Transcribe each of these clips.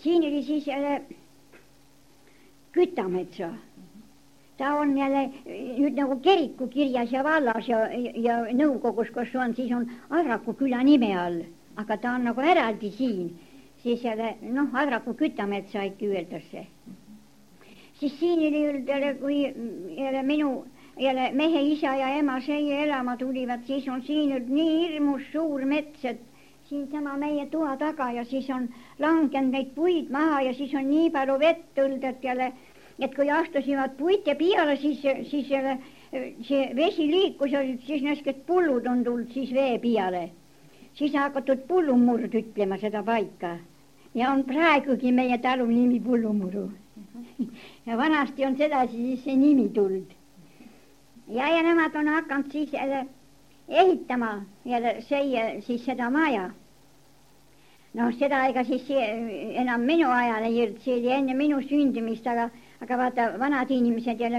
siin oli siis jälle Kütametsa. Ta on jälle nüüd nagu kirikukirjas ja vallas ja nõukogus, kus on, siis on Adraku küla nime all, aga ta on nagu eraldi siin. Siis jälle, Adraku Kütametsa ikka öeldakse. Siis siin oli jälle, kui jälle minu mehe isa ja ema siia elama tulivad, siis on siin nüüd nii hirmus suur mets, et siinsama meie toa taga ja siis on langenud neid puid maha ja siis on nii palju vett tulnud, et kui astusivad puite peale, siis jälle see vesi liikus ja siis näsked pullud on tulnud siis vee peale. Siis hakatud pullumurd ütlema seda paika. Ja on praegugi meie talu nimi Pullumuru. Ja vanasti on sedasi siis see nimi tulnud. Ja nemad on hakanud siis ehitama siis seda maja. Seda ega siis enam minu ajal ei olnud, see oli enne minu sündimist, aga vaata, vanad inimesed jälle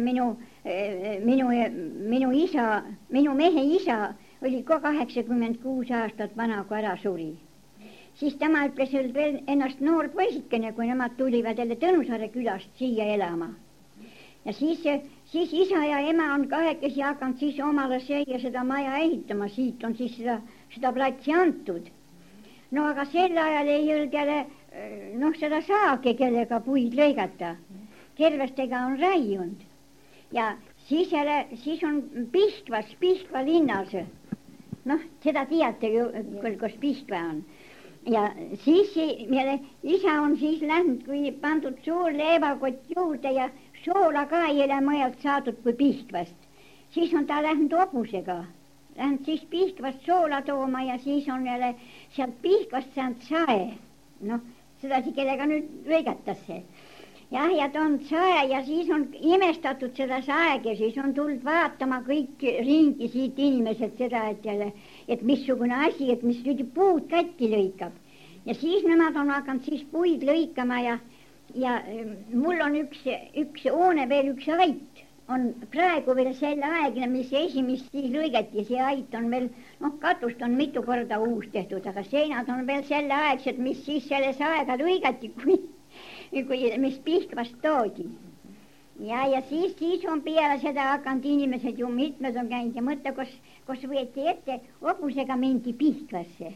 minu isa, minu mehe isa oli ka 86 aastat vana, kui ära suri. Siis tema ütles veel ennast noor poisikene, kui nemad tulivad jälle Tõnusaare külast siia elama. Ja siis isa ja ema on kahekesi hakanud siis omale siia seda maja ehitama, siit on siis seda platsi antud. Aga sel ajal ei olnud jälle, seda saagi, kellega puid lõigata. Kervestega on raiunud. Ja siis on Pihkva linnas. Seda teate ju, kus Pihkva on. Ja siis isa on siis läinud, kui pandud suur leevakott juurde ja soola ka ei ole mõjalt saadud kui Pihkvast. Siis on ta läinud hobusega. Läinud siis Pihkvast soola tooma ja siis on jälle sealt Pihkvast saanud sae. Sedasi, kellega nüüd lõigatakse. Ja ta on sae ja siis on imestatud seda saegi, siis on tulnud vaatama kõik ringi siit inimesed seda, et missugune asi, et mis nüüd puud katki lõikab. Ja siis nemad on hakanud siis puid lõikama ja mul on üks hoone veel, üks ait. On praegu veel selle aegne, mis esimest siis lõigati, see ait on veel, katust on mitu korda uus tehtud, aga seinad on veel selle aegsed, mis siis selles aega lõigati, mis Pihkvast toodi. Ja siis on peale seda hakanud inimesed ju mitmed on käinud ja mõtle, kus võeti ette, hobusega mindi Pihkvasse.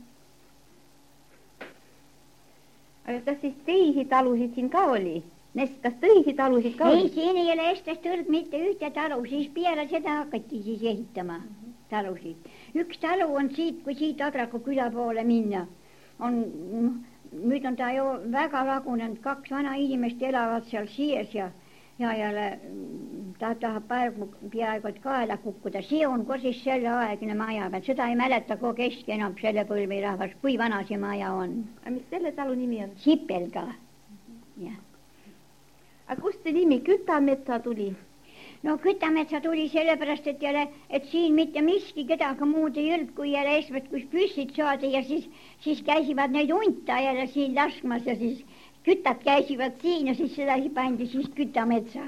Aga kas siis teisi talusid siin ka oli? Kas teisi talusid ka oli? Ei, siin ei ole Eestast olnud mitte ühte talu, siis peale seda hakati siis ehitama talusid. Üks talu on siit, kui siit Adraku küla poole minna. Nüüd on ta ju väga lagunenud, 2 vana inimest elavad seal sees ja ta tahab peaaegu et kaela kukkuda. See on ka siis selle aegne maja, seda ei mäleta ka keski enam selle põlvi rahvas, kui vana see maja on. Aga mis selle talu nimi on? Sipelga. Aga kust see nimi Kütametsa tuli? Kütametsa tuli sellepärast, et siin mitte miski kedagi muud ei olnud, kui jälle eesmalt, kus püssid saadi ja siis käisivad neid unta jälle siin laskmas ja siis kütad käisivad siin ja siis seda pandi siis Kütametsa.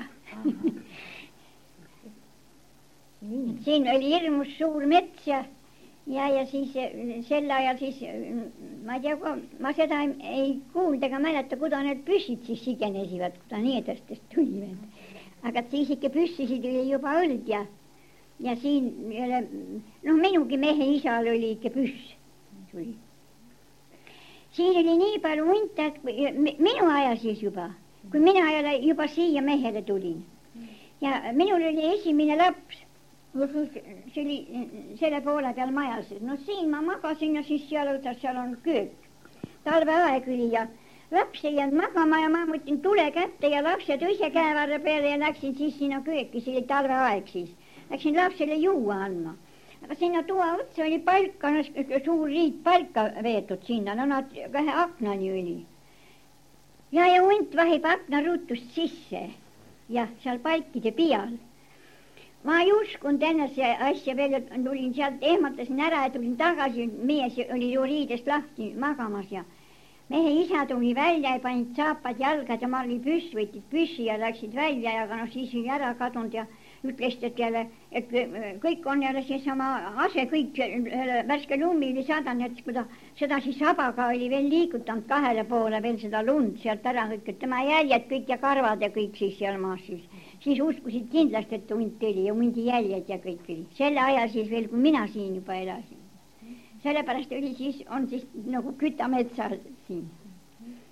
Siin oli hirmus suur mets ja siis sel ajal siis, ma ei tea, ma seda ei kuulda ega mäleta, kuda need püssid siis sigenesivad, kuda niedastest tulivad. Aga siis ikka püssisid oli juba õld ja siin jälle, minugi mehe isal oli ikka püss. Siin oli nii palju unta, et minu aja siis juba, kui mina juba siia mehele tulin. Ja minul oli esimene laps, see oli selle poole peal majas. Siin ma magasin ja siis seal on köök. Talveaeg oli ja laps ei jäänud magama ja ma mõtlen tule kätte ja lapse tõise käevarre peale ja läksin siis sinna kööki, see oli talveaeg siis. Läksin lapsele juua andma. Aga sinna toa otsa oli palka, suur riit palka veetud sinna, nad 2 aknani oli. Ja hunt vahib akna rutust sisse ja seal palkide peal. Ma ei uskunud enne see asja veel, et tulin sealt, ehmatasin ära ja tulin tagasi, mees oli ju riidest lahti magamas ja mehe isa tuli välja ja panid saapad jalgad ja ma olin võtsid püssi ja läksid välja ja siis oli ära kadunud ja ütles ta jälle, et kõik on jälle seesama ase, kõik värske lumi oli sadanud, et kui ta sedasi sabaga oli veel liigutanud 2 poole veel seda lund sealt ära kõik, et tema jäljed kõik ja karvad ja kõik siis seal maas siis uskusid kindlasti, et hunt oli ja hundi jäljed ja kõik oli. Selle aja siis veel, kui mina siin juba elasin. Sellepärast oli siis, on siis nagu kütametsal siin.